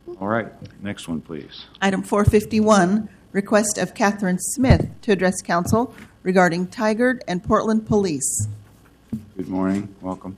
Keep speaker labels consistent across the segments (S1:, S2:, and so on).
S1: All right, next one, please.
S2: Item 451, request of Catherine Smith to address council regarding Tigard and Portland Police.
S1: Good morning, welcome.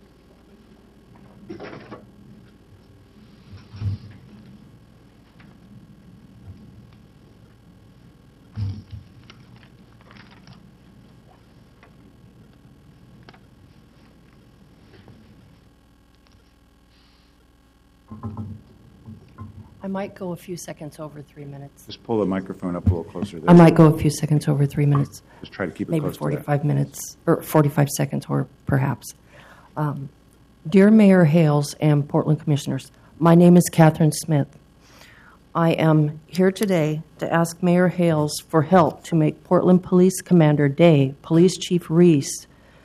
S3: I might go a few seconds over 3 minutes.
S1: Just pull the microphone up a little closer.
S3: I might go a few seconds over 3 minutes.
S1: Just try to keep it
S3: maybe
S1: close
S3: 45 minutes, or 45 seconds, or perhaps. Dear Mayor Hales and Portland Commissioners, my name is Catherine Smith. I am here today to ask Mayor Hales for help to make Portland Police Commander Day, Police Chief Reese,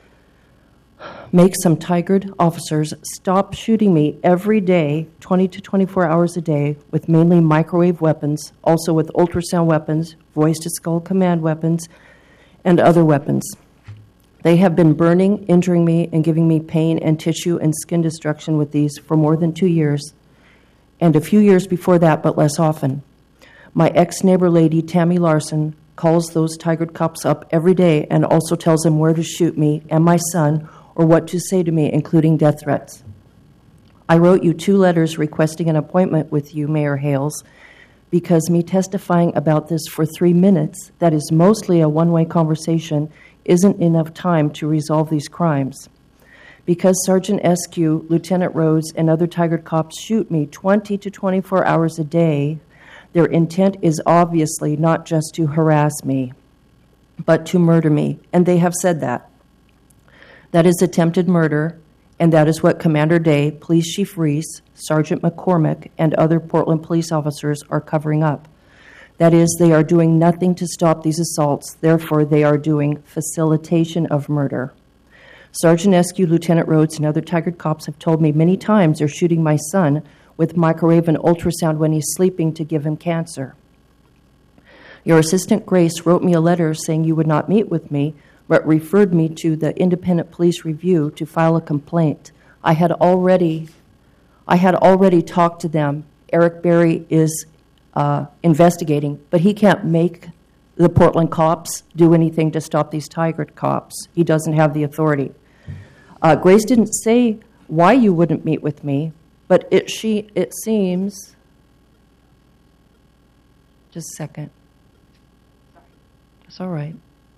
S3: make some Tigard officers stop shooting me every day, 20 to 24 hours a day, with mainly microwave weapons, also with ultrasound weapons, voice-to-skull command weapons, and other weapons. They have been burning, injuring me, and giving me pain and tissue and skin destruction with these for more than 2 years, and a few years before that, but less often. My ex-neighbor lady, Tammy Larson, calls those Tigard cops up every day and also tells them where to shoot me and my son, or what to say to me, including death threats. I wrote you 2 letters requesting an appointment with you, Mayor Hales, because me testifying about this for 3 minutes, that is mostly a one-way conversation, isn't enough time to resolve these crimes. Because Sergeant Eskew, Lieutenant Rhodes, and other Tigard cops shoot me 20 to 24 hours a day, their intent is obviously not just to harass me, but to murder me, and they have said that. That is attempted murder, and that is what Commander Day, Police Chief Reese, Sergeant McCormick, and other Portland police officers are covering up. That is, they are doing nothing to stop these assaults, therefore they are doing facilitation of murder. Sergeant Eskew, Lieutenant Rhodes, and other Tigard cops have told me many times they're shooting my son with microwave and ultrasound when he's sleeping to give him cancer. Your assistant Grace wrote me a letter saying you would not meet with me, but referred me to the Independent Police Review to file a complaint. I had already talked to them. Eric Berry is investigating, but he can't make the Portland cops do anything to stop these Tigard cops. He doesn't have the authority. Grace didn't say why you wouldn't meet with me, but it seems. Just a second. It's all right.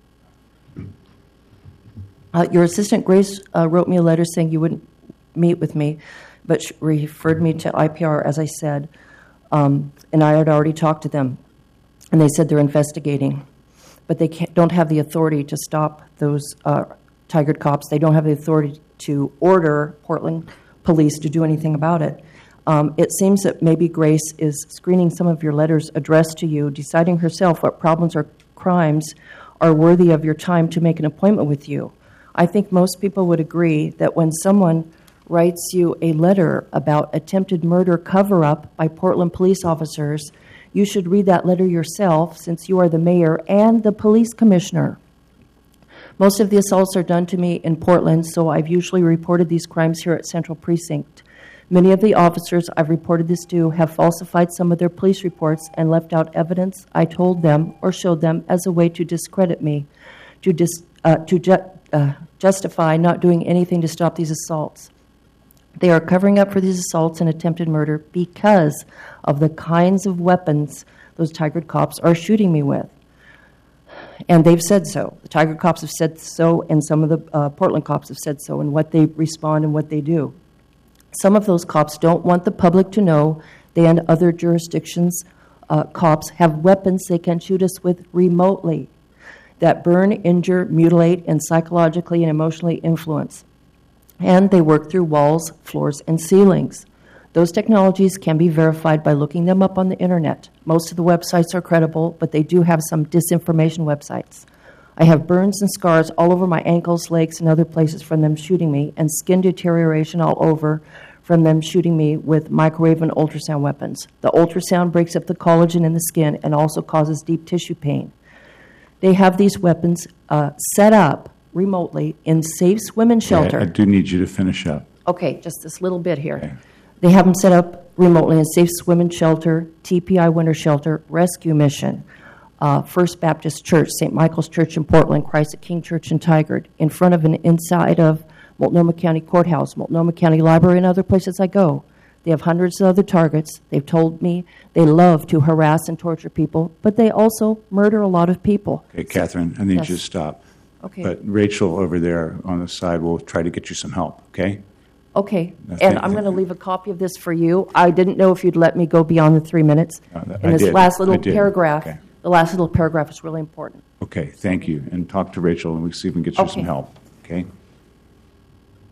S3: Your assistant, Grace, wrote me a letter saying you wouldn't meet with me, but referred me to IPR, as I said, and I had already talked to them, and they said they're investigating, but they don't have the authority to stop those Tigard cops. They don't have the authority to order Portland police to do anything about it. It seems that maybe Grace is screening some of your letters addressed to you, deciding herself what problems or crimes are worthy of your time to make an appointment with you. I think most people would agree that when someone writes you a letter about attempted murder cover-up by Portland police officers, you should read that letter yourself since you are the mayor and the police commissioner. Most of the assaults are done to me in Portland, so I've usually reported these crimes here at Central Precinct. Many of the officers I've reported this to have falsified some of their police reports and left out evidence I told them or showed them as a way to discredit me, to justify not doing anything to stop these assaults. They are covering up for these assaults and attempted murder because of the kinds of weapons those Tigard cops are shooting me with. And they've said so. The Tigard cops have said so, and some of the Portland cops have said so, and what they respond and what they do. Some of those cops don't want the public to know they and other jurisdictions' cops have weapons they can shoot us with remotely that burn, injure, mutilate, and psychologically and emotionally influence. And they work through walls, floors, and ceilings. Those technologies can be verified by looking them up on the internet. Most of the websites are credible, but they do have some disinformation websites. I have burns and scars all over my ankles, legs, and other places from them shooting me, and skin deterioration all over from them shooting me with microwave and ultrasound weapons. The ultrasound breaks up the collagen in the skin and also causes deep tissue pain. They have these weapons set up remotely in safe women shelter.
S1: I do need you to finish up.
S3: Okay, just this little bit here. They have them set up remotely in Safe Swimming Shelter, TPI Winter Shelter, Rescue Mission, First Baptist Church, St. Michael's Church in Portland, Christ the King Church in Tigard, in front of and inside of Multnomah County Courthouse, Multnomah County Library, and other places I go. They have hundreds of other targets. They've told me they love to harass and torture people, but they also murder a lot of people.
S1: Okay, Catherine, I need
S3: Yes.
S1: you to stop.
S3: Okay.
S1: But Rachel over there on the side will try to get you some help, okay?
S3: Okay,
S1: Thank
S3: and
S1: you.
S3: I'm going to leave a copy of this for you. I didn't know if you'd let me go beyond the 3 minutes.
S1: I
S3: And this
S1: did.
S3: last little
S1: I did.
S3: paragraph,
S1: Okay.
S3: the last little paragraph is really important.
S1: Okay, thank you. And talk to Rachel, and we'll see if we can get you some
S3: Okay.
S1: help, okay?